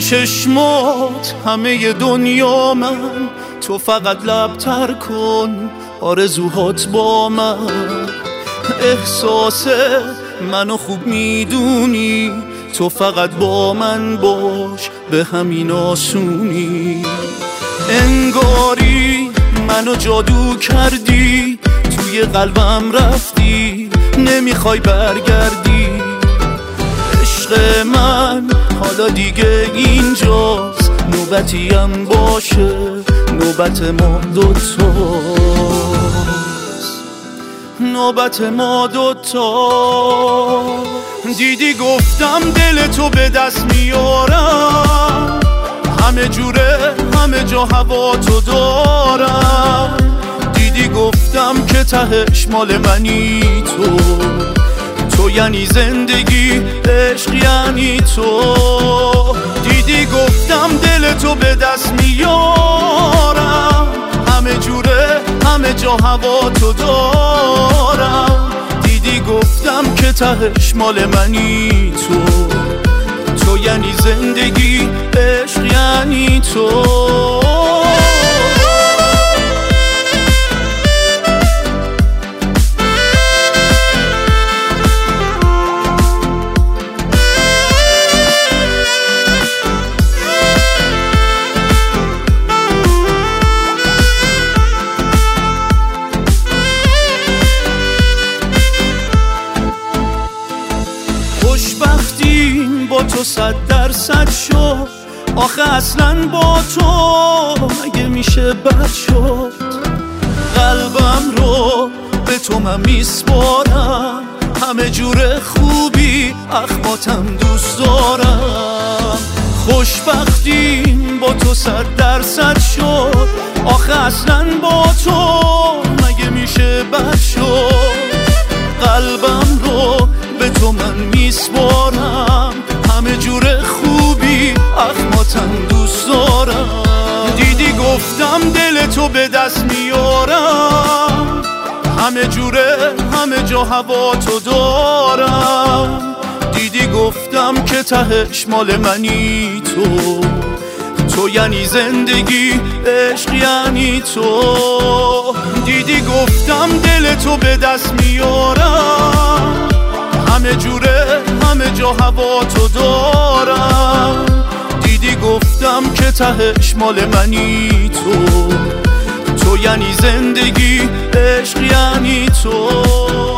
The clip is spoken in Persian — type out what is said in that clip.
چشمات همه دنیا من، تو فقط لبتر کن آرزوهات با من. احساس منو خوب میدونی، تو فقط با من باش به همین آسونی. انگاری منو جادو کردی، توی قلبم رفتی نمیخوای برگردی. عشق من حالا دیگه اینجاست، نوبتیم باشه نوبت ما دوتاست، نوبت ما دوتا. دیدی گفتم دل تو به دست میارم، همه جوره همه جا هوا تو دارم. دیدی گفتم که تهش مال منی تو، تو یعنی زندگی، عشق یعنی تو. دیدی گفتم دل تو به دست میارم، همه جوره همه جا هوا تو دارم. دیدی گفتم که تهش مال منی تو، تو یعنی زندگی، عشق یعنی تو. خوشبختیم با تو 100% شد، آخه اصلا با تو مگه میشه بد شد. قلبم رو به تو من میسپارم، همه جور خوبی اخماتم دوست دارم. خوشبختیم با تو 100% شد، آخه اصلا با تو مگه میشه بد شد. قلبم رو به تو من میسپارم، همه جور خوبی اخماتم دوست دارم. دیدی گفتم دل تو به دست میارم، همه جوره همه جا هوا تو دارم. دیدی گفتم که تهش مال منی تو، تو یعنی زندگی، عشق یعنی تو. دیدی گفتم دل تو به دست میارم، همه جوره همه جا هوا تو دارم. دیدی گفتم که تهش مال منی تو، تو یعنی زندگی، عشق یعنی تو.